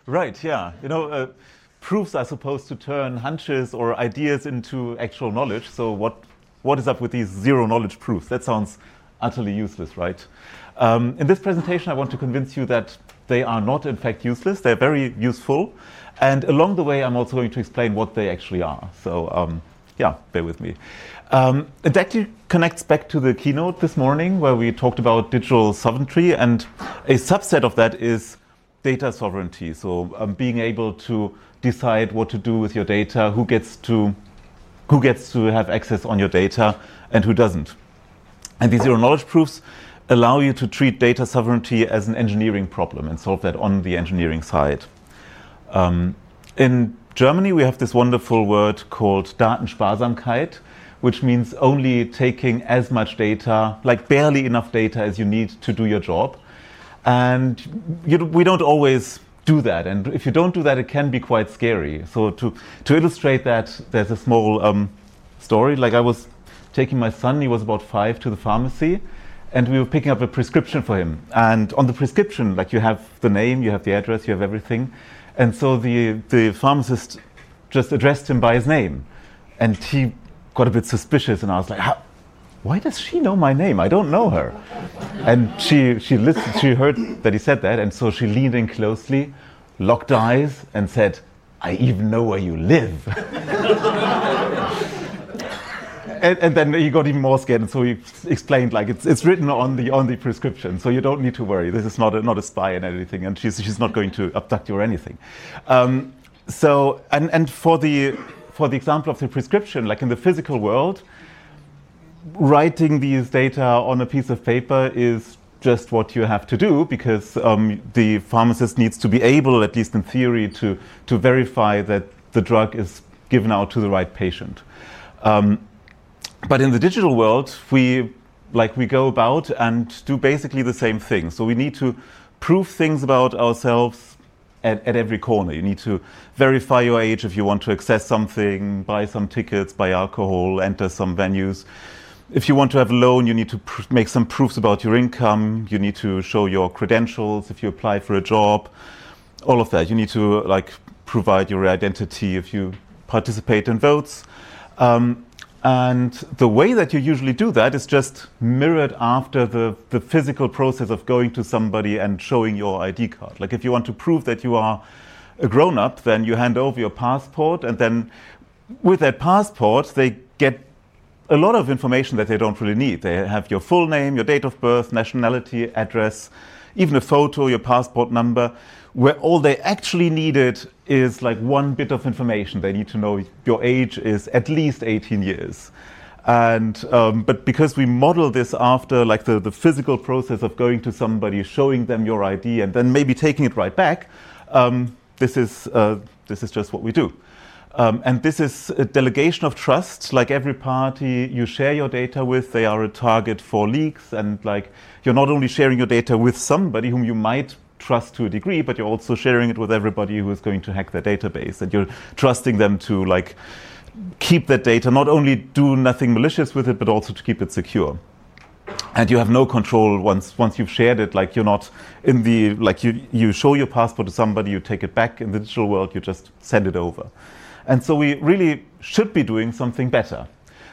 Right, yeah. Proofs are supposed to turn hunches or ideas into actual knowledge. So what is up with these zero knowledge proofs? That sounds utterly useless, right? In this presentation, I want to convince you that they are not, in fact, useless. They're very useful. And along the way, I'm also going to explain what they actually are. So, yeah, bear with me. It actually connects back to the keynote this morning where we talked about digital sovereignty. And a subset of that is data sovereignty. So being able to decide what to do with your data, who gets to have access on your data and who doesn't. And these zero knowledge proofs allow you to treat data sovereignty as an engineering problem and solve that on the engineering side. In Germany, we have this wonderful word called Datensparsamkeit, which means only taking as much data, like barely enough data as you need to do your job. And we don't always do that. And if you don't do that, it can be quite scary. So to illustrate that, there's a small story. Like I was taking my son, he was about 5, to the pharmacy, and we were picking up a prescription for him. And on the prescription, like you have the name, you have the address, you have everything. And so the pharmacist just addressed him by his name. And he got a bit suspicious, and I was like, why does she know my name? I don't know her. And she listened, she heard that he said that, and so she leaned in closely, locked eyes, and said, I even know where you live. and then he got even more scared, and so he explained, like, it's written on the prescription, so you don't need to worry. This is not a spy and anything, and she's not going to abduct you or anything. So for the example of the prescription, like in the physical world, writing these data on a piece of paper is just what you have to do because the pharmacist needs to be able, at least in theory, to verify that the drug is given out to the right patient. But in the digital world, we go about and do basically the same thing. So we need to prove things about ourselves at every corner. You need to verify your age if you want to access something, buy some tickets, buy alcohol, enter some venues. If you want to have a loan, you need to make some proofs about your income. You need to show your credentials if you apply for a job. All of that. You need to provide your identity if you participate in votes. And the way that you usually do that is just mirrored after the physical process of going to somebody and showing your ID card. Like if you want to prove that you are a grown-up, then you hand over your passport, and then with that passport, they get a lot of information that they don't really need. They have your full name, your date of birth, nationality, address, even a photo, your passport number, where all they actually needed is like one bit of information. They need to know your age is at least 18 years. And but because we model this after like the physical process of going to somebody, showing them your ID, and then maybe taking it right back, this is just what we do. And this is a delegation of trust. Like every party you share your data with, they are a target for leaks. And like you're not only sharing your data with somebody whom you might trust to a degree, but you're also sharing it with everybody who is going to hack their database. And you're trusting them to like keep that data, not only do nothing malicious with it, but also to keep it secure. And you have no control once you've shared it. Like you're not in the, like you show your passport to somebody, you take it back. In the digital world, you just send it over. And so we really should be doing something better.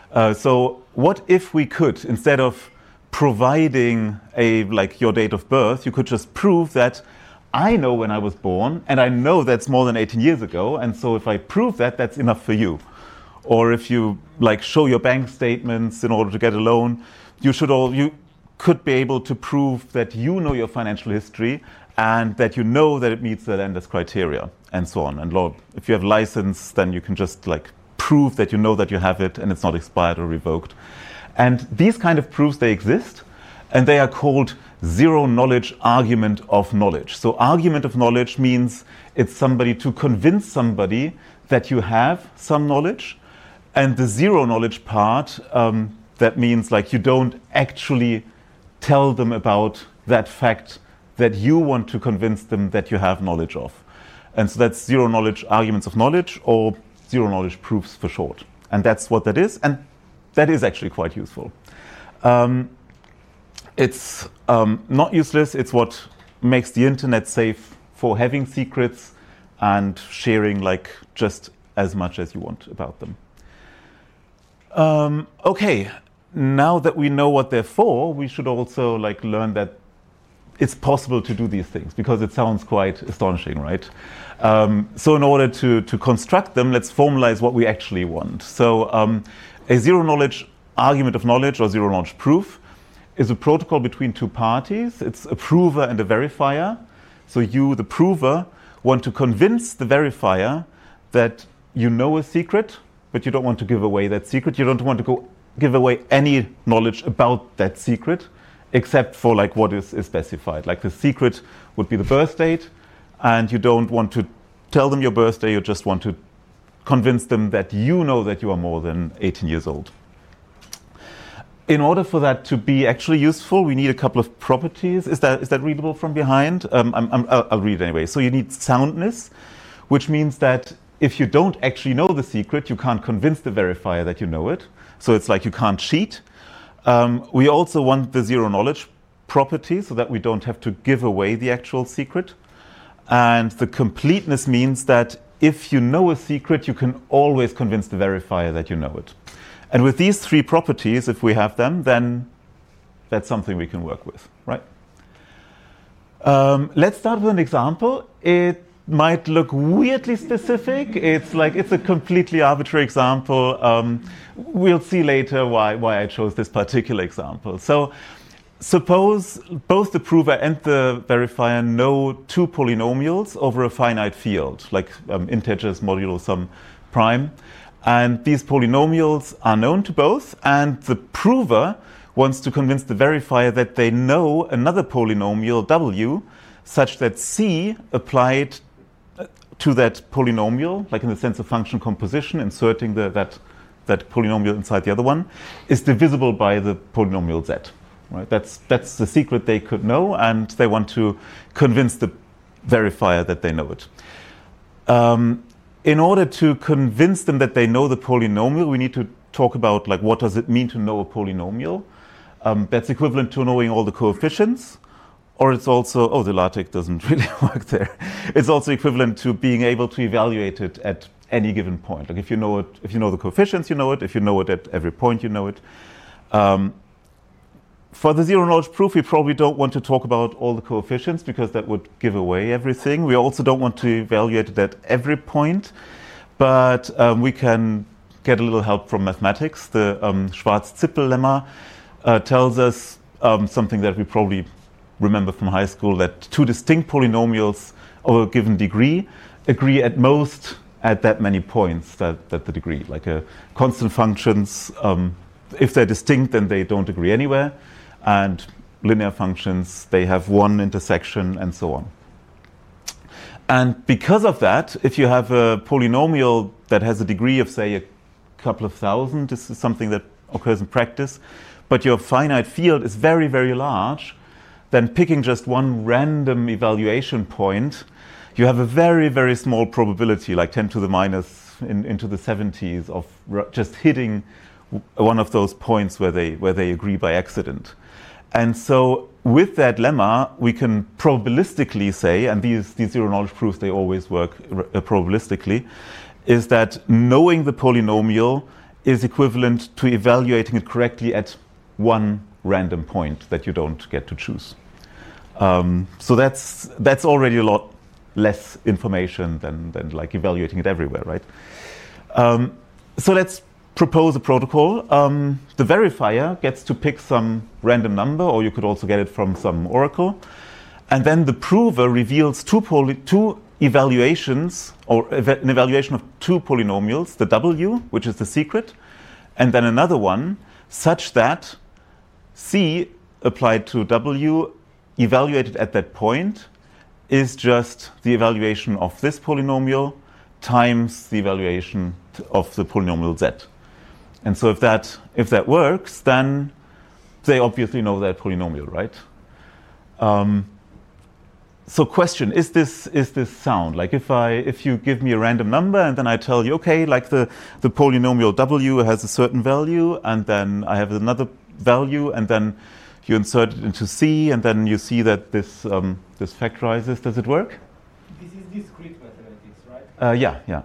So what if we could, instead of providing your date of birth, you could just prove that I know when I was born, and I know that's more than 18 years ago, and so if I prove that, that's enough for you. Or if you show your bank statements in order to get a loan, you could be able to prove that you know your financial history and that you know that it meets the lender's criteria, and so on. And if you have a license, then you can just prove that you know that you have it and it's not expired or revoked. And these kind of proofs, they exist, and they are called zero knowledge argument of knowledge. So argument of knowledge means it's somebody to convince somebody that you have some knowledge, and the zero knowledge part, that means you don't actually tell them about that fact that you want to convince them that you have knowledge of. And so that's zero knowledge arguments of knowledge, or zero knowledge proofs for short. And that's what that is, and that is actually quite useful. It's not useless, it's what makes the internet safe for having secrets, and sharing like just as much as you want about them. Okay, now that we know what they're for, we should also like learn that it's possible to do these things, because it sounds quite astonishing, right? So in order to construct them, let's formalize what we actually want. So a zero-knowledge argument of knowledge, or zero-knowledge proof, is a protocol between two parties. It's a prover and a verifier. So you, the prover, want to convince the verifier that you know a secret, but you don't want to give away that secret. You don't want to give away any knowledge about that secret, except for like what is specified. Like the secret would be the birth date, and you don't want to tell them your birthday, you just want to convince them that you know that you are more than 18 years old. In order for that to be actually useful, we need a couple of properties. Is that readable from behind? I'll read it anyway. So you need soundness, which means that if you don't actually know the secret, you can't convince the verifier that you know it. So it's like you can't cheat. We also want the zero-knowledge property so that we don't have to give away the actual secret. And the completeness means that if you know a secret, you can always convince the verifier that you know it. And with these three properties, if we have them, then that's something we can work with, right? Let's start with an example. It might look weirdly specific. It's a completely arbitrary example. We'll see later why I chose this particular example. So suppose both the prover and the verifier know two polynomials over a finite field, like integers modulo some prime. And these polynomials are known to both, and the prover wants to convince the verifier that they know another polynomial w, such that c applied to that polynomial, like in the sense of function composition, inserting that polynomial inside the other one, is divisible by the polynomial z. Right? That's the secret they could know, and they want to convince the verifier that they know it. In order to convince them that they know the polynomial, we need to talk about like what does it mean to know a polynomial. That's equivalent to knowing all the coefficients, or it's also, the LaTeX doesn't really work there. It's also equivalent to being able to evaluate it at any given point. Like if you know the coefficients, you know it. If you know it at every point, you know it. For the zero-knowledge proof, we probably don't want to talk about all the coefficients because that would give away everything. We also don't want to evaluate it at every point, but we can get a little help from mathematics. The Schwarz-Zippel lemma tells us something that we probably remember from high school, that two distinct polynomials of a given degree agree at most at that many points that the degree. Like constant functions, if they're distinct, then they don't agree anywhere. And linear functions, they have one intersection and so on. And because of that, if you have a polynomial that has a degree of, say, a couple of thousand, this is something that occurs in practice, but your finite field is very, very large, then picking just one random evaluation point, you have a very, very small probability, like 10 to the minus into the 70s, of just hitting one of those points where they agree by accident. And so with that lemma, we can probabilistically say, and these zero-knowledge proofs, they always work probabilistically, is that knowing the polynomial is equivalent to evaluating it correctly at one random point that you don't get to choose. So that's already a lot less information than like evaluating it everywhere, right? So let's propose a protocol. The verifier gets to pick some random number, or you could also get it from some oracle. And then the prover reveals two evaluations, or an evaluation of two polynomials, the w, which is the secret, and then another one, such that c applied to w evaluated at that point is just the evaluation of this polynomial times the evaluation of the polynomial z. And so if that works, then they obviously know that polynomial, right? So question, is this sound? Like if you give me a random number and then I tell you, okay, like the polynomial w has a certain value, and then I have another value, and then you insert it into C, and then you see that this factorizes. Does it work? This is discrete mathematics. mathematics, right? Yeah.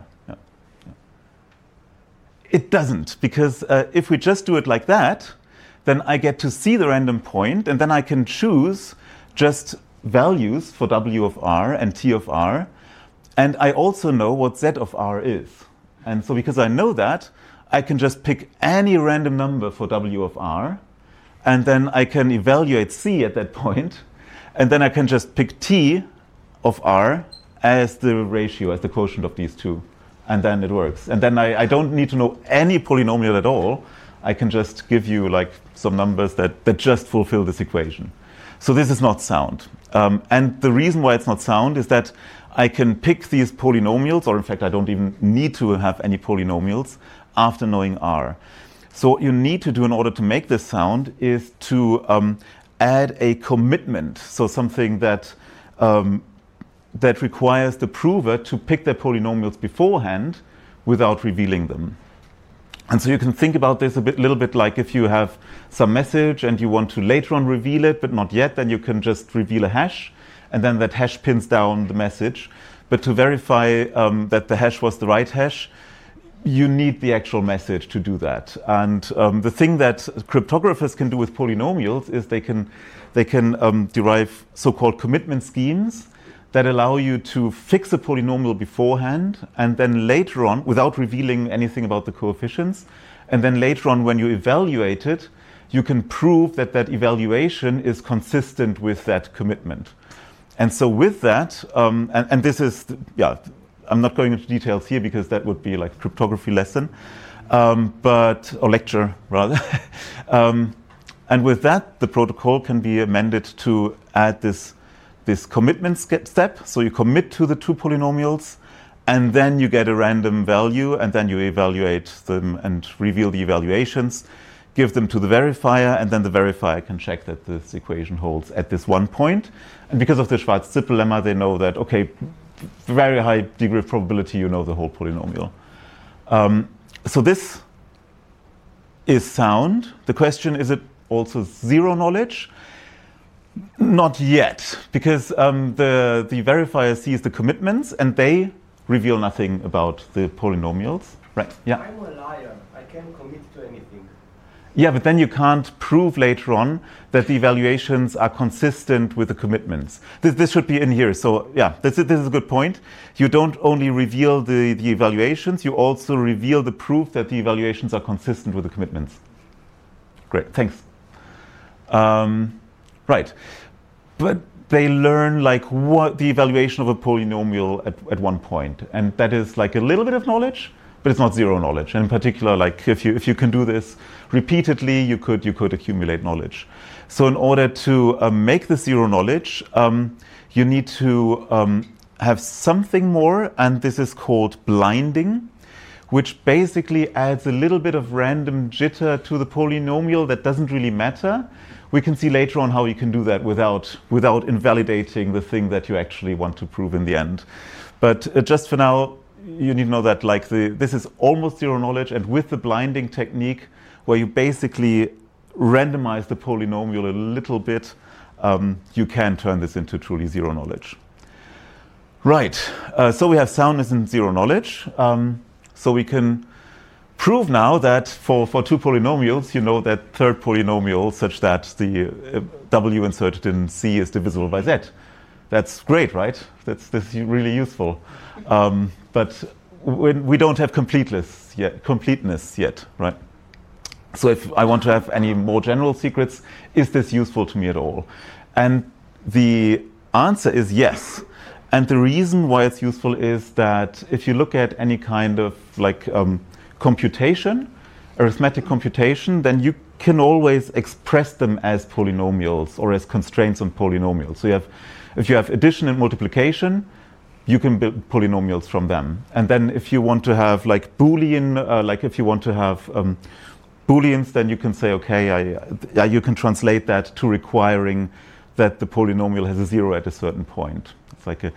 It doesn't, because if we just do it like that, then I get to see the random point, and then I can choose just values for W of R and T of R, and I also know what Z of R is. And so because I know that, I can just pick any random number for W of R, and then I can evaluate C at that point, and then I can just pick T of R as the ratio, as the quotient of these two. And then it works. And then I don't need to know any polynomial at all. I can just give you like some numbers that just fulfill this equation. So this is not sound. And the reason why it's not sound is that I can pick these polynomials, or in fact I don't even need to have any polynomials after knowing R. So what you need to do in order to make this sound is to add a commitment. So something that that requires the prover to pick their polynomials beforehand without revealing them. And so you can think about this a little bit like if you have some message and you want to later on reveal it, but not yet, then you can just reveal a hash, and then that hash pins down the message. But to verify that the hash was the right hash, you need the actual message to do that. And the thing that cryptographers can do with polynomials is they can derive so-called commitment schemes that allow you to fix a polynomial beforehand, and then later on, without revealing anything about the coefficients, and then later on when you evaluate it, you can prove that that evaluation is consistent with that commitment. And so with that, and this is, I'm not going into details here because that would be like a cryptography lesson, or lecture rather. And with that, the protocol can be amended to add this commitment step. So you commit to the two polynomials, and then you get a random value, and then you evaluate them and reveal the evaluations, give them to the verifier, and then the verifier can check that this equation holds at this one point. And because of the Schwarz-Zippel lemma, they know that, okay, very high degree of probability you know the whole polynomial. So this is sound. The question, is it also zero knowledge? Not yet, because the verifier sees the commitments and they reveal nothing about the polynomials. Right? Yeah. I'm a liar. I can commit to anything. Yeah, but then you can't prove later on that the evaluations are consistent with the commitments. This should be in here. So yeah, this is a good point. You don't only reveal the evaluations, you also reveal the proof that the evaluations are consistent with the commitments. Great, thanks. Right, but they learn like what the evaluation of a polynomial at one point, and that is like a little bit of knowledge, but it's not zero knowledge. And in particular, like if you can do this repeatedly, you could accumulate knowledge. So in order to make this zero knowledge, you need to have something more, and this is called blinding, which basically adds a little bit of random jitter to the polynomial that doesn't really matter. We can see later on how you can do that without invalidating the thing that you actually want to prove in the end. But just for now, you need to know that like this is almost zero knowledge, and with the blinding technique, where you basically randomize the polynomial a little bit, you can turn this into truly zero knowledge. Right, so we have soundness and zero knowledge. So we can prove now that for two polynomials, you know that third polynomial such that the W inserted in C is divisible by Z. That's great, right? That's really useful. But we don't have completeness yet, right? So if I want to have any more general secrets, is this useful to me at all? And the answer is yes. And the reason why it's useful is that if you look at any kind of like computation, arithmetic computation, then you can always express them as polynomials or as constraints on polynomials. So if you have addition and multiplication, you can build polynomials from them. And then if you want to have like Boolean, like if you want to have Booleans, then you can say, okay, you can translate that to requiring that the polynomial has a zero at a certain point. It's like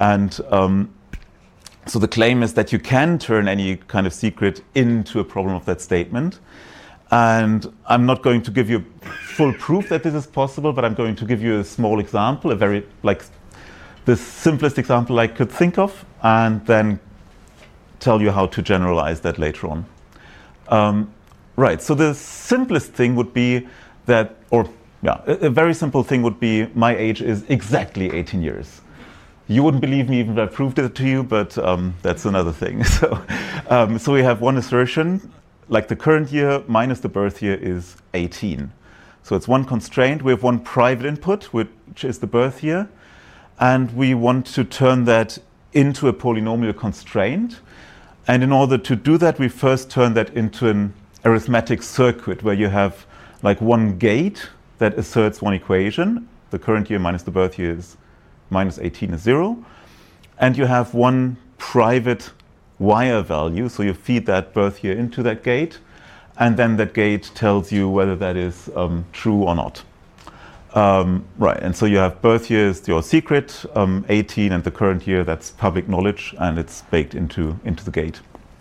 so the claim is that you can turn any kind of secret into a problem of that statement. And I'm not going to give you full proof that this is possible, but I'm going to give you a small example, a very like the simplest example I could think of, and then tell you how to generalize that later on. Right, so the simplest thing would be that, or yeah, a very simple thing would be my age is exactly 18 years. You wouldn't believe me even if I proved it to you, but that's another thing. So we have one assertion, like the current year minus the birth year is 18. So it's one constraint. We have one private input, which is the birth year, and we want to turn that into a polynomial constraint. And in order to do that, we first turn that into an arithmetic circuit where you have like one gate that asserts one equation. The current year minus the birth year is minus 18 is 0. And you have one private wire value. So you feed that birth year into that gate. And then that gate tells you whether that is true or not. Right, and so you have birth year is your secret, 18, and the current year, that's public knowledge, and it's baked into the gate.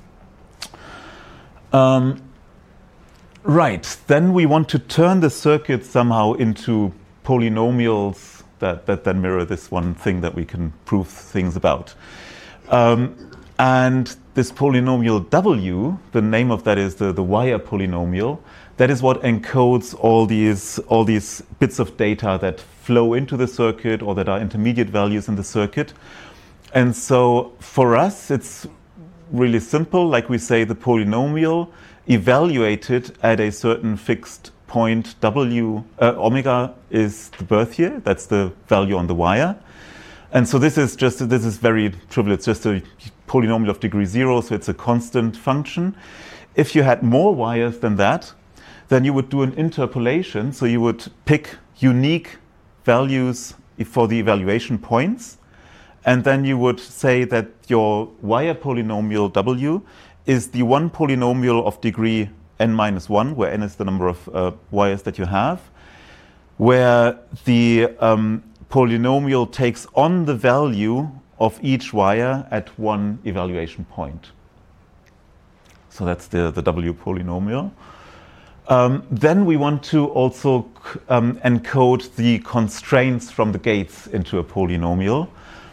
Right, then we want to turn the circuit somehow into polynomials that then mirror this one thing that we can prove things about. And this polynomial W, the name of that is the wire polynomial. That is what encodes all these bits of data that flow into the circuit or that are intermediate values in the circuit. And so for us, it's really simple. Like we say, the polynomial evaluated at a certain fixed point W, omega is the birth year. That's the value on the wire. And so this is very trivial. It's just a polynomial of degree 0, so it's a constant function. If you had more wires than that, then you would do an interpolation. So you would pick unique values for the evaluation points. And then you would say that your wire polynomial W is the one polynomial of degree n minus 1, where n is the number of wires that you have, where the polynomial takes on the value of each wire at one evaluation point. So that's the W polynomial. Then we want to also encode the constraints from the gates into a polynomial.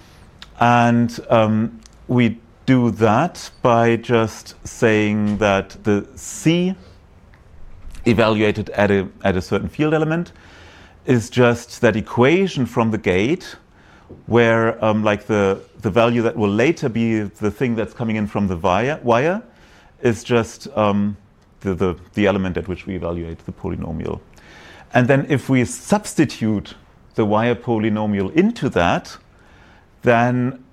And we do that by just saying that the C evaluated at a certain field element is just that equation from the gate where like the value that will later be the thing that's coming in from the wire is just the element at which we evaluate the polynomial. And then if we substitute the wire polynomial into that, then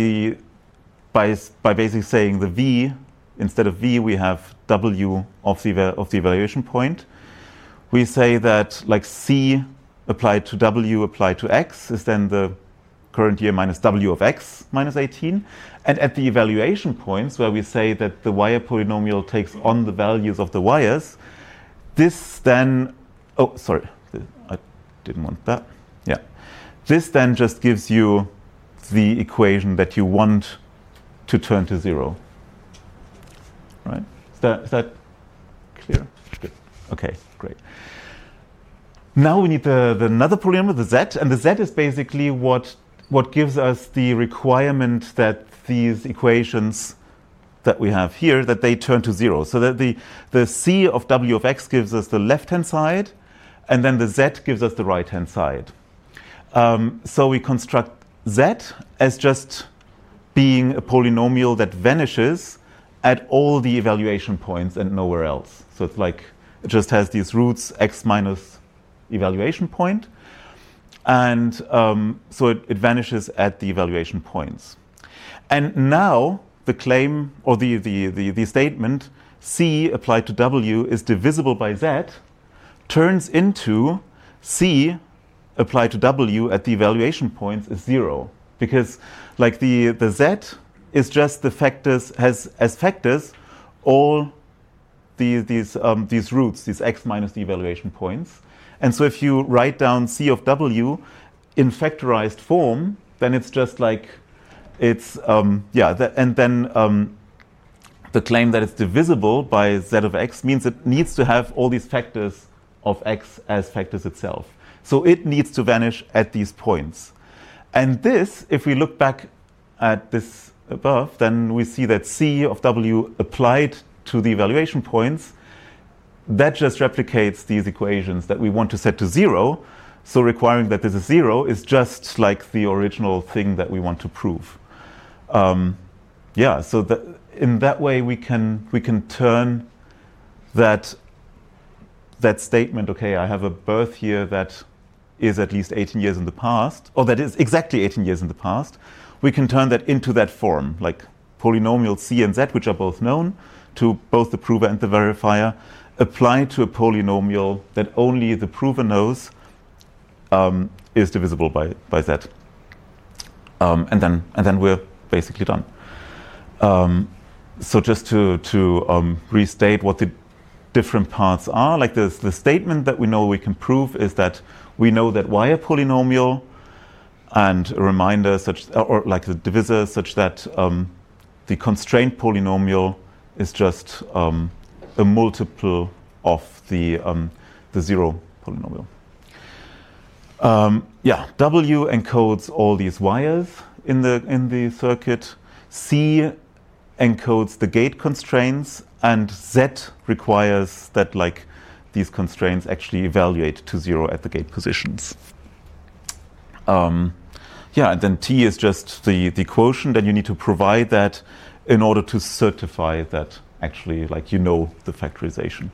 by basically saying the V, instead of V we have W of the evaluation point, we say that like C applied to W applied to X is then the current year minus W of X minus 18. And at the evaluation points where we say that the wire polynomial takes on the values of the wires, this then, oh, sorry, I didn't want that. Yeah. This then just gives you the equation that you want to turn to 0. Right? Is that clear? Good. Okay, great. Now we need another polynomial, the Z, and the Z is basically what gives us the requirement that these equations that we have here, that they turn to 0. So that the C of W of X gives us the left-hand side, and then the Z gives us the right-hand side. So we construct Z as just being a polynomial that vanishes at all the evaluation points and nowhere else. So it's like, it just has these roots X minus evaluation point. And so it vanishes at the evaluation points. And now the claim or the statement C applied to W is divisible by Z turns into C applied to W at the evaluation points is 0. Because like the Z is just the factors, has as factors all these roots, these X minus the evaluation points. And so if you write down C of W in factorized form, then it's just like, it's, and then the claim that it's divisible by Z of X means it needs to have all these factors of X as factors itself. So it needs to vanish at these points. And this, if we look back at this above, then we see that C of W applied to the evaluation points, that just replicates these equations that we want to set to 0. So requiring that this is 0 is just like the original thing that we want to prove. Yeah, so that in that way we can turn that statement, okay, I have a birth year that is at least 18 years in the past, or that is exactly 18 years in the past, we can turn that into that form, like polynomial C and Z, which are both known to both the prover and the verifier, apply to a polynomial that only the prover knows is divisible by Z. And then we're basically done. So just to restate what the different parts are, like the statement that we know we can prove is that we know that Y a polynomial, and a reminder or like the divisor such that the constraint polynomial is just a multiple of the 0 polynomial. Yeah, W encodes all these wires in the circuit. C encodes the gate constraints, and Z requires that like these constraints actually evaluate to 0 at the gate positions. Yeah, and then T is just the quotient, and you need to provide that in order to certify that actually like you know the factorization.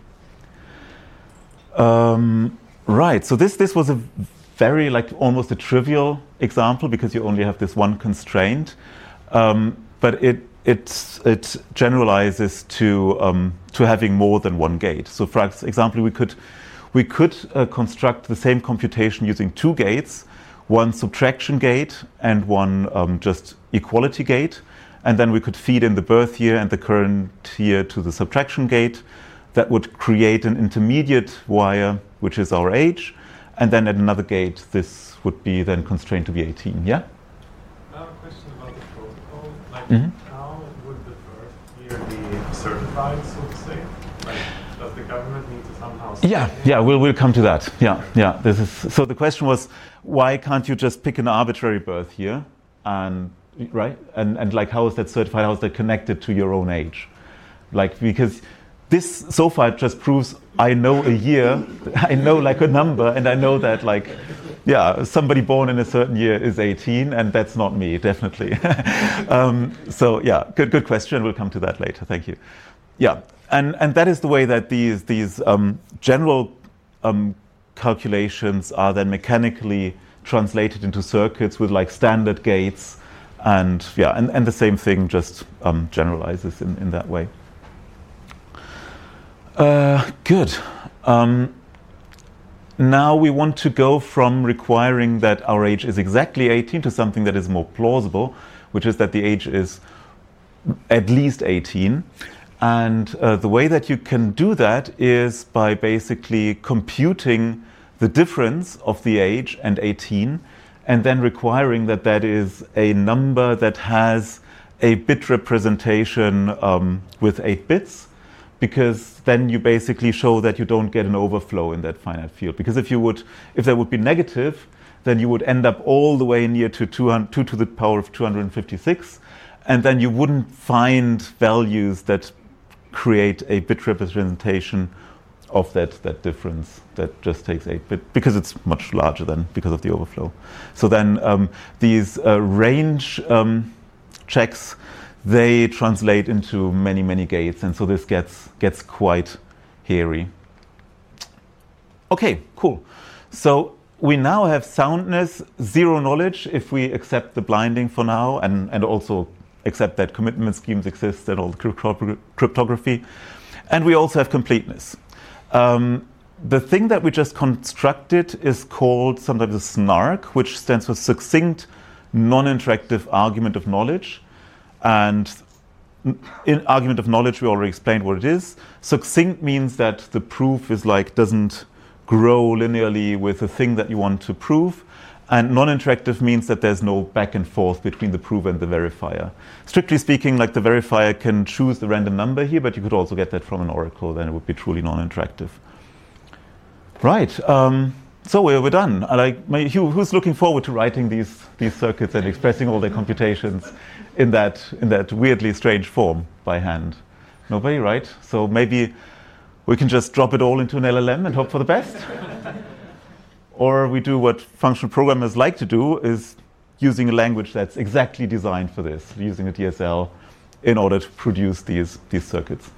Right, so this was a very like almost a trivial example because you only have this one constraint, but it generalizes to having more than one gate. So for example, we could construct the same computation using two gates, one subtraction gate and one just equality gate, and then we could feed in the birth year and the current year to the subtraction gate. That would create an intermediate wire, which is our age, and then at another gate, this would be then constrained to be 18. Yeah? I have a question about the protocol. Like, Mm-hmm. how would the birth year be certified, so to say? Like, does the government need to somehow? Yeah. We'll come to that. Yeah. This is so. The question was, why can't you just pick an arbitrary birth year, and right? And like, how is that certified? How is that connected to your own age? Like, because this so far just proves I know a year, I know like a number, and I know that like, yeah, somebody born in a certain year is 18, and that's not me, definitely. So yeah, good question. We'll come to that later. Thank you. Yeah, and that is the way that these general calculations are then mechanically translated into circuits with like standard gates, and yeah, and the same thing just generalizes in that way. Good. Now we want to go from requiring that our age is exactly 18 to something that is more plausible, which is that the age is at least 18. And the way that you can do that is by basically computing the difference of the age and 18, and then requiring that that is a number that has a bit representation with 8 bits. Because then you basically show that you don't get an overflow in that finite field. Because if that would be negative, then you would end up all the way near to 2 to the power of 256, and then you wouldn't find values that create a bit representation of that difference that just takes 8 bit, because it's much larger than because of the overflow. So then these range checks, they translate into many gates, and so this gets quite hairy. Okay, cool. So we now have soundness, zero knowledge, if we accept the blinding for now, and also accept that commitment schemes exist and all the cryptography. And we also have completeness. The thing that we just constructed is called sometimes a SNARK, which stands for Succinct Non-Interactive Argument of Knowledge. And in argument of knowledge, we already explained what it is. Succinct means that the proof is like doesn't grow linearly with the thing that you want to prove. And non-interactive means that there's no back and forth between the prover and the verifier. Strictly speaking, like the verifier can choose the random number here, but you could also get that from an oracle, then it would be truly non-interactive. Right. so we're done. Who's looking forward to writing these circuits and expressing all their computations in that weirdly strange form by hand? Nobody, right? So maybe we can just drop it all into an LLM and hope for the best. Or we do what functional programmers like to do, is using a language that's exactly designed for this, using a DSL in order to produce these circuits.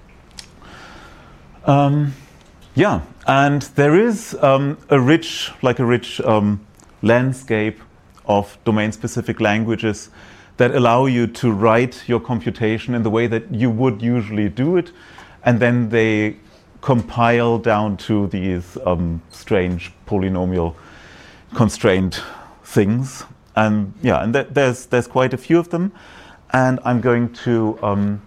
Yeah, and there is a rich landscape of domain-specific languages that allow you to write your computation in the way that you would usually do it, and then they compile down to these strange polynomial constrained things. And yeah, and there's quite a few of them, and I'm going to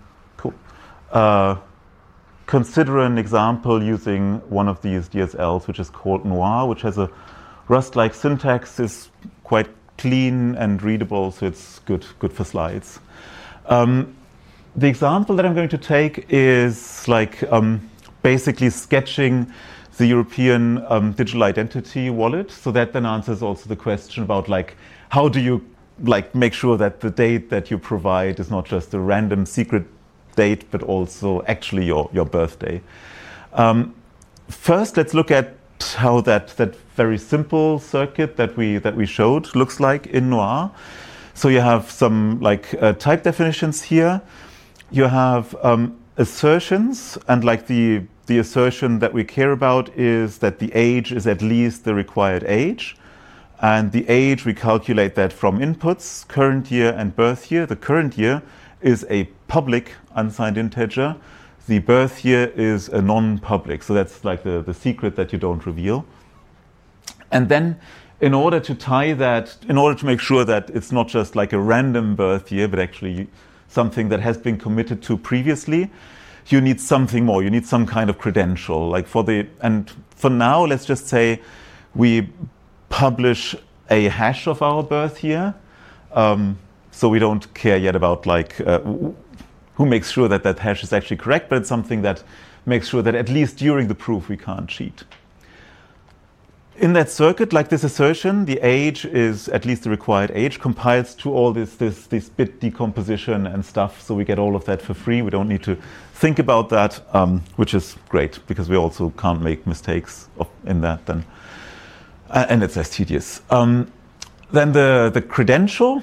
consider an example using one of these DSLs, which is called Noir, which has a Rust-like syntax, is quite clean and readable, so it's good for slides. The example that I'm going to take is basically sketching the European digital identity wallet. So that then answers also the question about how do you make sure that the date that you provide is not just a random secret date, but also actually your birthday. First, let's look at how that very simple circuit that we showed looks like in Noir. So you have some type definitions here. You have assertions, and the assertion that we care about is that the age is at least the required age. And the age, we calculate that from inputs, current year and birth year. The current year is a public unsigned integer. The birth year is a non-public. So that's the secret that you don't reveal. And then in order to tie that, in order to make sure that it's not just a random birth year, but actually something that has been committed to previously, you need something more. You need some kind of credential. And for now, let's just say we publish a hash of our birth year. So we don't care yet about who makes sure that that hash is actually correct, but it's something that makes sure that at least during the proof we can't cheat. In that circuit, this assertion, the age is at least the required age, compiles to all this bit decomposition and stuff, so we get all of that for free. We don't need to think about that, which is great, because we also can't make mistakes in that then. And it's less tedious. Then the credential,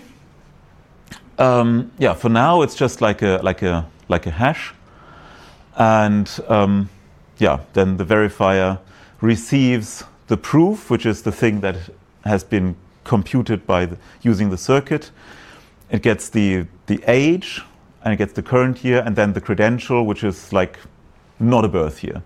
for now it's just like a hash, and then the verifier receives the proof, which is the thing that has been computed by using the circuit. It gets the age, and it gets the current year, and then the credential, which is not a birth year.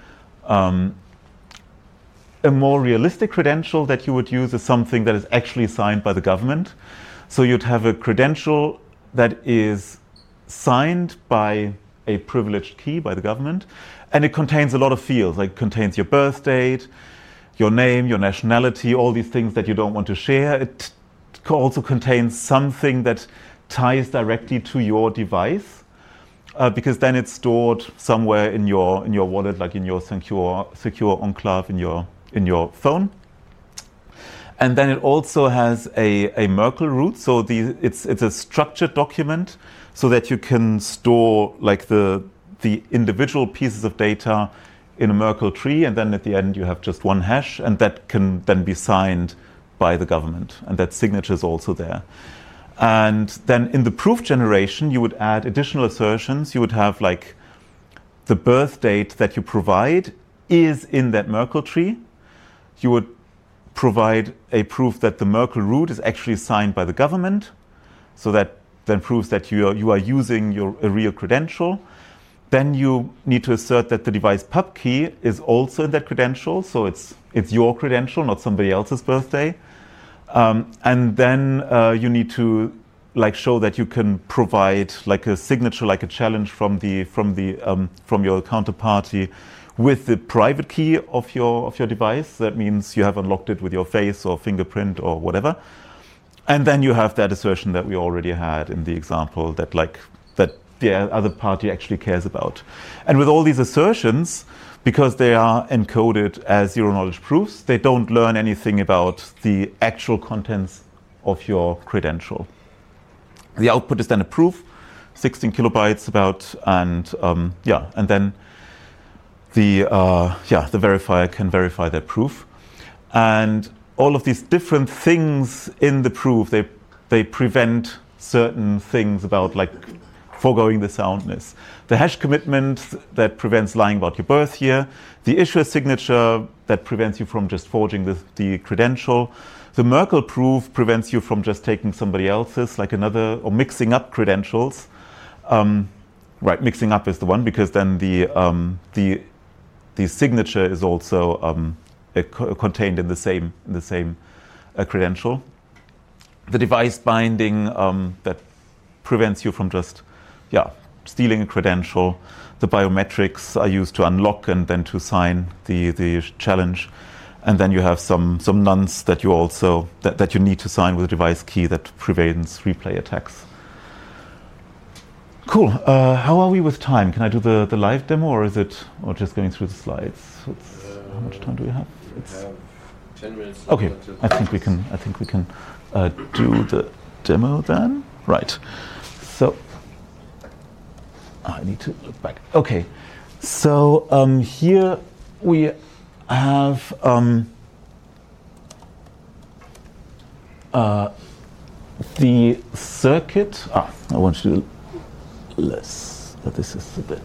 A more realistic credential that you would use is something that is actually signed by the government. So you'd have a credential that is signed by a privileged key by the government, and it contains a lot of fields. It contains your birth date, your name, your nationality, all these things that you don't want to share. It also contains something that ties directly to your device, because then it's stored somewhere in your wallet, in your secure enclave in your phone. And then it also has a Merkle root, so it's a structured document, so that you can store the individual pieces of data in a Merkle tree, and then at the end you have just one hash, and that can then be signed by the government, and that signature is also there. And then in the proof generation, you would add additional assertions. You would have the birth date that you provide is in that Merkle tree. You would provide a proof that the Merkle root is actually signed by the government, so that then proves that you are using a real credential. Then you need to assert that the device pub key is also in that credential, so it's your credential, not somebody else's birthday. And then you need to show that you can provide a signature, a challenge from your counterparty with the private key of your device. That means you have unlocked it with your face or fingerprint or whatever. And then you have that assertion that we already had in the example that the other party actually cares about. And with all these assertions, because they are encoded as zero-knowledge proofs. They don't learn anything about the actual contents of your credential. The output is then a proof, 16 kilobytes about, and then the verifier can verify that proof. And all of these different things in the proof, they prevent certain things about like foregoing the soundness. The hash commitment that prevents lying about your birth year, the issuer signature that prevents you from just forging the credential, the Merkle proof prevents you from just taking somebody else's, like another, or mixing up credentials. Mixing up is the one, because then the signature is also contained in the same credential. The device binding that prevents you from just stealing a credential. The biometrics are used to unlock and then to sign the challenge. And then you have some nonce that you also that you need to sign with a device key that prevents replay attacks. Cool. How are we with time? Can I do the live demo, or just going through the slides? How much time do we have? We have 10 minutes. Okay. I think we can do the demo then. Right. So I need to look back. Okay. So here we have the circuit. I want to do less. This is a bit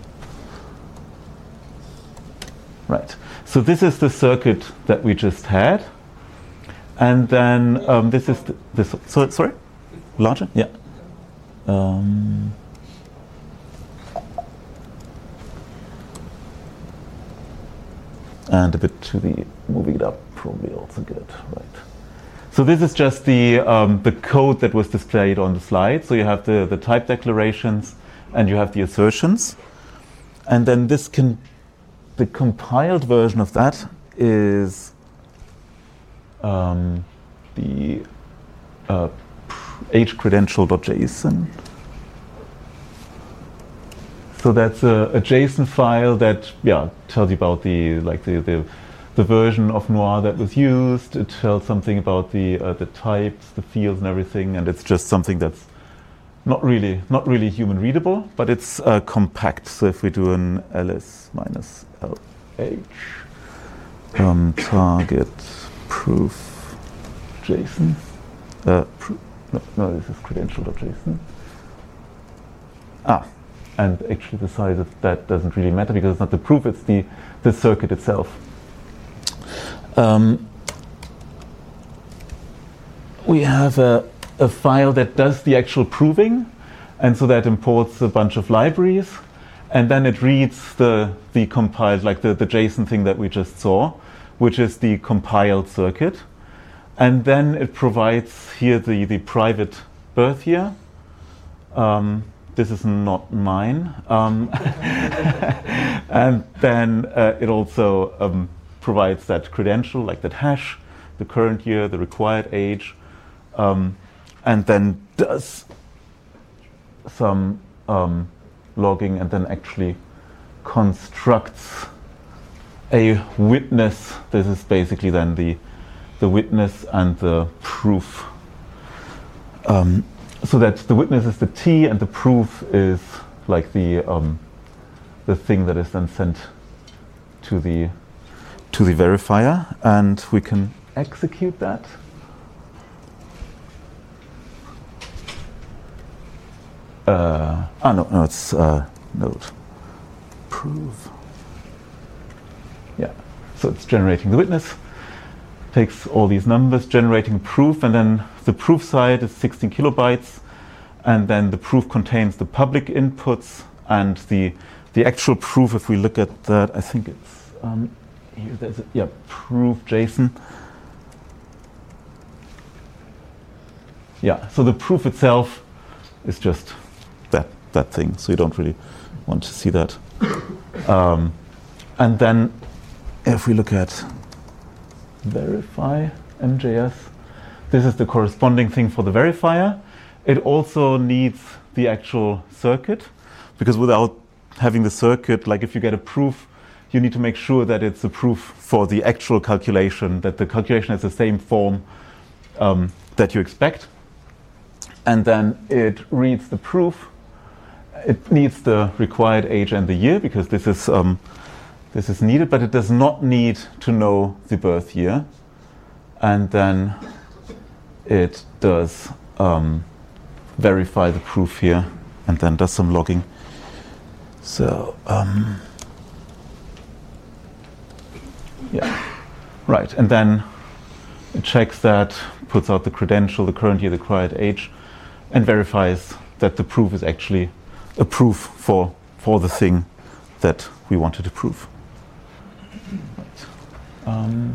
right. So this is the circuit that we just had, and then this is this. So sorry, larger, yeah. And a bit to the moving it up, probably also good, right? So this is just the code that was displayed on the slide. So you have the type declarations and you have the assertions, and then the compiled version of that is the hcredential.json. So that's a JSON file that tells you about the version of Noir that was used. It tells something about the types, the fields, and everything. And it's just something that's not really human readable, but it's compact. So if we do an ls-lh target proof JSON. No, this is credential.json. And actually the size of that doesn't really matter because it's not the proof, it's the circuit itself. We have a file that does the actual proving, and so that imports a bunch of libraries, and then it reads the compiled, like the JSON thing that we just saw, which is the compiled circuit. And then it provides here the private birth year. This is not mine. And then it also provides that credential, like that hash, the current year, the required age, and then does some logging and then actually constructs a witness. This is basically then the witness and the proof. So that the witness is the T and the proof is like the thing that is then sent to the verifier, and we can execute that. No, it's node proof. Yeah, so it's generating the witness, takes all these numbers, generating proof, and then the proof side is 16 kilobytes, and then the proof contains the public inputs and the actual proof. If we look at that, I think it's here. There's proof JSON. Yeah, so the proof itself is just that thing. So you don't really want to see that. And then if we look at verify MJS, this is the corresponding thing for the verifier. It also needs the actual circuit, because without having the circuit, like if you get a proof, you need to make sure that it's a proof for the actual calculation, that the calculation has the same form that you expect. And then it reads the proof. It needs the required age and the year, because this is needed, but it does not need to know the birth year. And then it does verify the proof here, and then does some logging. So, yeah, right. And then it checks that, puts out the credential, the current year, the required age, and verifies that the proof is actually a proof for the thing that we wanted to prove. Right.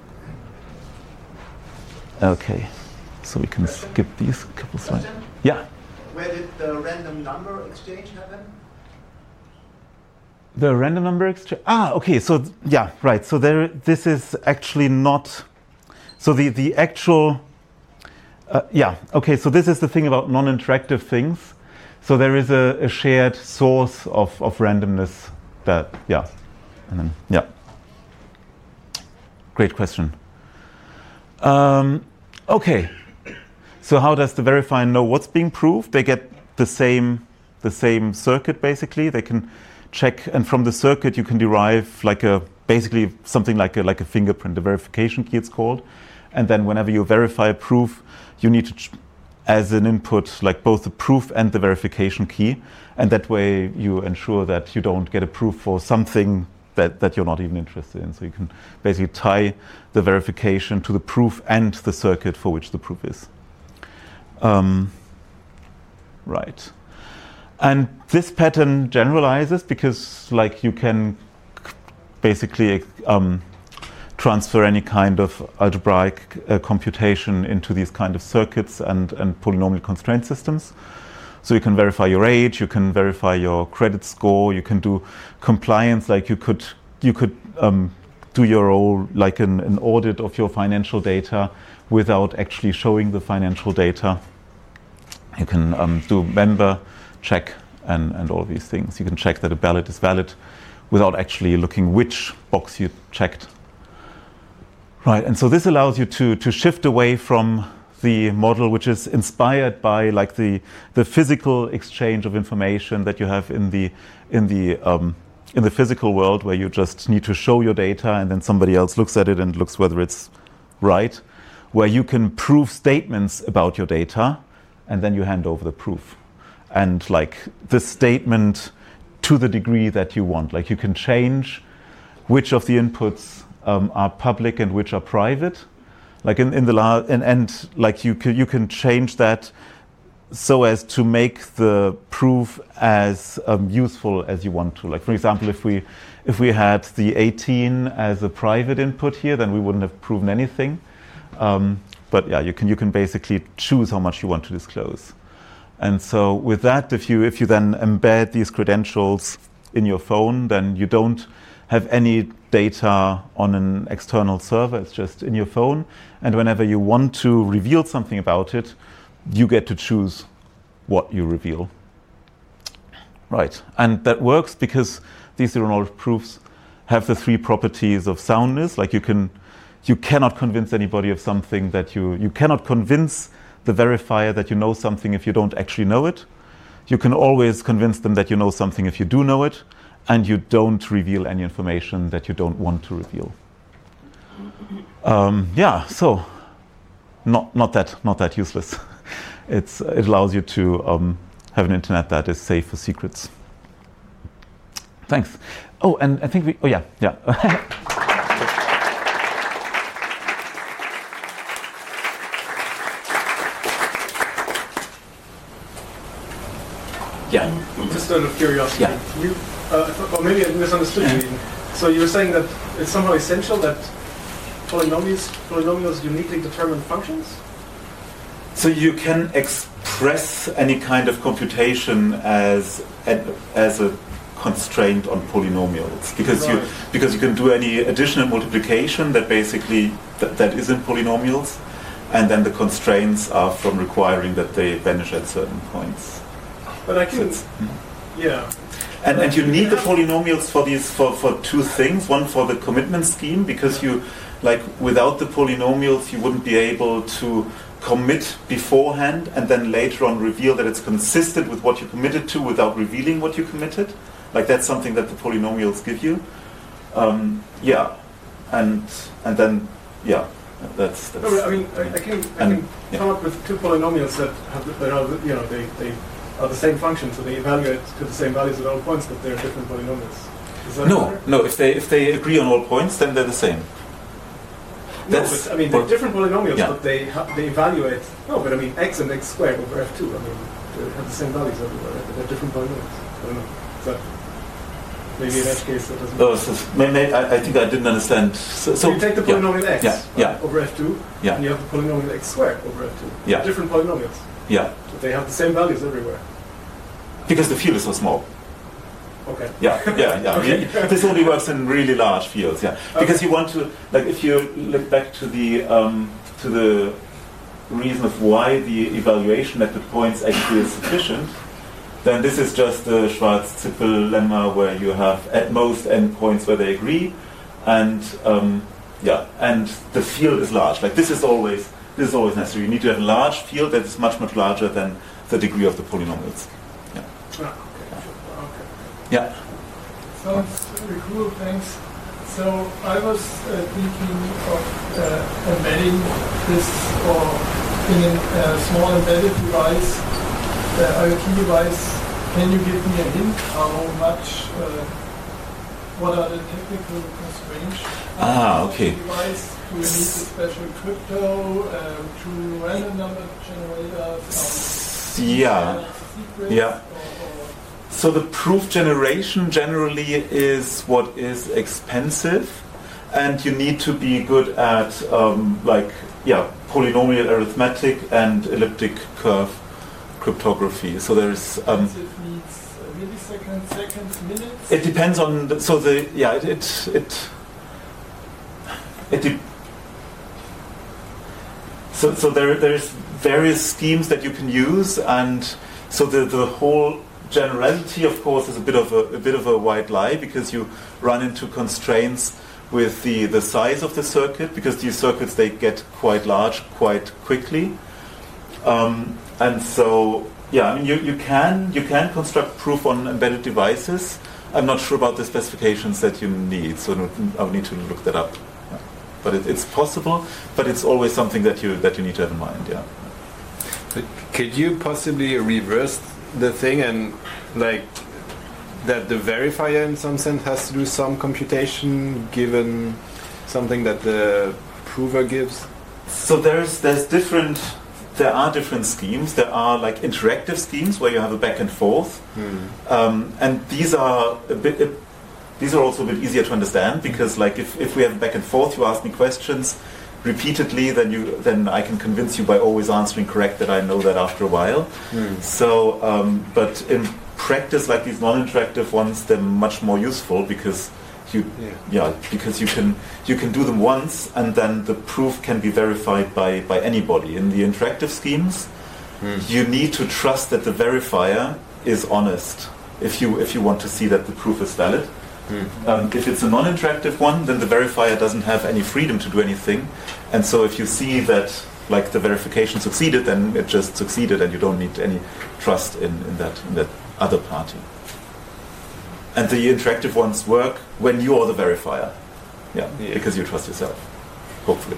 Okay, so we can skip these couple slides. Yeah. Where did the random number exchange happen? The random number exchange. Okay. So yeah, right. So this is actually not. So the actual. Yeah. Okay. So this is the thing about non-interactive things. So there is a shared source of randomness. That yeah, and then yeah. Great question. Okay. So how does the verifier know what's being proved? They get the same circuit basically. They can check, and from the circuit you can derive basically something like a fingerprint, a verification key it's called. And then whenever you verify a proof, you need to as an input like both the proof and the verification key, and that way you ensure that you don't get a proof for something that you're not even interested in. So you can basically tie the verification to the proof and the circuit for which the proof is. Right. And this pattern generalizes because you can basically transfer any kind of algebraic computation into these kind of circuits and polynomial constraint systems. So you can verify your age, you can verify your credit score, you can do compliance, you could do your own an audit of your financial data without actually showing the financial data. You can do member check and all of these things. You can check that a ballot is valid without actually looking which box you checked. Right, and so this allows you to shift away from the model which is inspired by the physical exchange of information that you have in the physical world, where you just need to show your data and then somebody else looks at it and looks whether it's right, where you can prove statements about your data and then you hand over the proof. And the statement to the degree that you want. You can change which of the inputs are public and which are private. You can change that so as to make the proof as useful as you want to. For example, if we had the 18 as a private input here, then we wouldn't have proven anything. But yeah, you can basically choose how much you want to disclose. And so with that, if you then embed these credentials in your phone, then you don't have any data on an external server. It's just in your phone. And whenever you want to reveal something about it, you get to choose what you reveal. Right. And that works because these zero-knowledge proofs have the three properties of soundness. You cannot convince anybody of something that you cannot convince the verifier that you know something if you don't actually know it. You can always convince them that you know something if you do know it, and you don't reveal any information that you don't want to reveal. Yeah, so not that useless. It allows you to have an internet that is safe for secrets. Thanks. Oh, and I think yeah. Yeah. Just out of curiosity, Yeah. or maybe I misunderstood you even. So you were saying that it's somehow essential that polynomials uniquely determine functions? So you can express any kind of computation as a constraint on polynomials because you can do any additional multiplication that basically that isn't polynomials, and then the constraints are from requiring that they vanish at certain points. But I can, yeah. And you need the polynomials for these for two things. One, for the commitment scheme, because you, like, without the polynomials you wouldn't be able to commit beforehand and then later on reveal that it's consistent with what you committed to without revealing what you committed. Like, that's something that the polynomials give you. Yeah, and then yeah, that's. No, I mean, I can come up with two polynomials that have that are, you know, they are the same function, so they evaluate to the same values at all points, but they're different polynomials. Is that better? No. If they agree on all points, then they're the same. No, but I mean, they're different polynomials, yeah. but they evaluate. No, but I mean, x and x squared over f2. I mean, they have the same values everywhere, right? But they're different polynomials. I don't know. Is that maybe in edge case that doesn't? Oh, so I think I didn't understand. So you take the polynomial x over f2, and you have the polynomial x squared over f2. Yeah. Different polynomials. Yeah. But they have the same values everywhere. Because the field is so small. Okay. Yeah. Okay. This only works in really large fields. Yeah. Because you want to, like, if you look back to the reason of why the evaluation at the points actually is sufficient, then this is just the Schwarz-Zippel lemma, where you have at most n points where they agree, and and the field is large. Like, this is always necessary. You need to have a large field that is much larger than the degree of the polynomials. Yeah. Okay. Yeah. Sounds very cool, thanks. So I was thinking of embedding this or in a small embedded device, IoT device. Can you give me a hint how much, what are the technical constraints? Okay. Device? Do we need a special crypto, true random number generators? Yeah. So the proof generation generally is what is expensive, and you need to be good at polynomial arithmetic and elliptic curve cryptography. So there's It needs milliseconds, seconds, minutes. it depends on So there's various schemes that you can use, and so the whole generality, of course, is a bit of a white lie, because you run into constraints with the size of the circuit, because these circuits, they get quite large quite quickly, and so I mean, you can construct proof on embedded devices. I'm not sure about the specifications that you need, so I would need to look that up. Yeah. But it's possible, but it's always something that you need to have in mind. Yeah. But could you possibly reverse the thing and, like, that the verifier in some sense has to do some computation given something that the prover gives? So there are different schemes. There are, like, interactive schemes where you have a back and forth, and these are also a bit easier to understand, because, like, if we have a back and forth, you ask me questions repeatedly, then I can convince you by always answering correct that I know that after a while. So, but in practice, like these non-interactive ones, they're much more useful, because because you can do them once, and then the proof can be verified by anybody. In the interactive schemes, you need to trust that the verifier is honest if you want to see that the proof is valid. If it's a non-interactive one, then the verifier doesn't have any freedom to do anything, and so if you see that, like, the verification succeeded, then it just succeeded, and you don't need any trust in that other party. And the interactive ones work when you are the verifier, because you trust yourself, hopefully.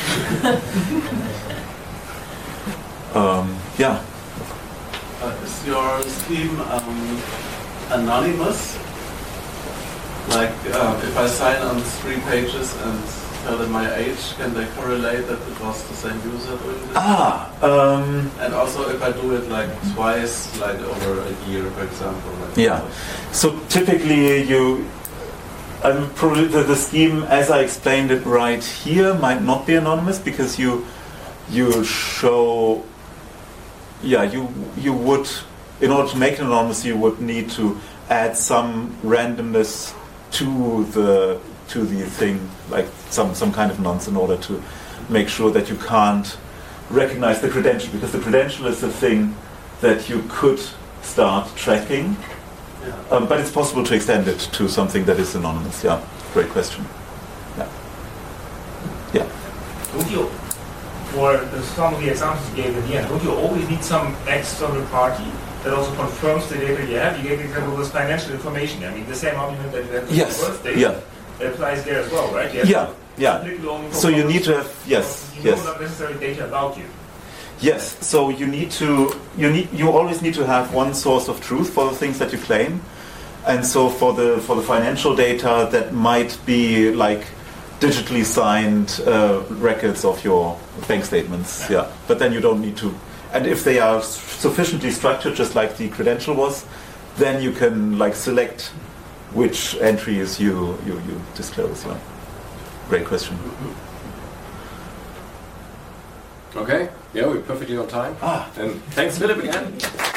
Is your scheme anonymous? Like, if I sign on 3 pages and tell them my age, can they correlate that it was the same user doing this? And also, if I do it, like, twice, like over a year, for example. Like So typically probably the scheme, as I explained it right here, might not be anonymous, because you show, you would, in order to make it anonymous, you would need to add some randomness to the thing, like some kind of nonce, in order to make sure that you can't recognize the credential, because the credential is the thing that you could start tracking, Yeah. But it's possible to extend it to something that is anonymous. Yeah, great question. Yeah. Yeah. Don't you, for some of the examples you gave at the end, don't you always need some external party that also confirms the data you have? You gave the example of this financial information. I mean, the same argument that you had with the birthday applies there as well, right? So you need to have not necessarily data about you. Yes. So you always need to have one source of truth for the things that you claim, and so for the financial data, that might be like digitally signed records of your bank statements. Yeah. But then you don't need to. And if they are sufficiently structured, just like the credential was, then you can like select which entries you disclose. Yeah. Great question. Okay. Yeah, we're perfectly on time. And thanks, Philip, again.